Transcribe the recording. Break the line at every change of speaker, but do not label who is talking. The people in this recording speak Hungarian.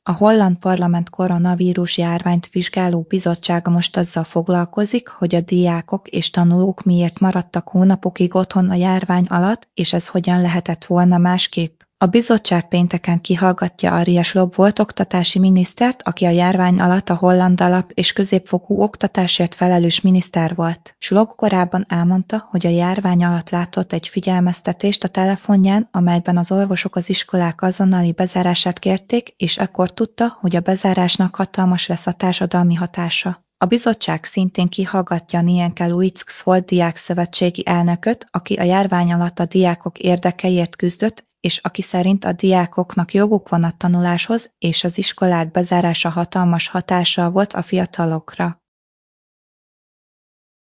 A holland parlament koronavírus járványt vizsgáló bizottsága most azzal foglalkozik, hogy a diákok és tanulók miért maradtak hónapokig otthon a járvány alatt, és ez hogyan lehetett volna másképp. A bizottság pénteken kihallgatja Arjen Slob volt oktatási minisztert, aki a járvány alatt a holland alap- és középfokú oktatásért felelős miniszter volt. Slob korábban elmondta, hogy a járvány alatt látott egy figyelmeztetést a telefonján, amelyben az orvosok az iskolák azonnali bezárását kérték, és ekkor tudta, hogy a bezárásnak hatalmas lesz a társadalmi hatása. A bizottság szintén kihallgatja Nienke Luiks volt diákszövetségi elnököt, aki a járvány alatt a diákok érdekeiért küzdött, és aki szerint a diákoknak joguk van a tanuláshoz, és az iskolák bezárása hatalmas hatással volt a fiatalokra.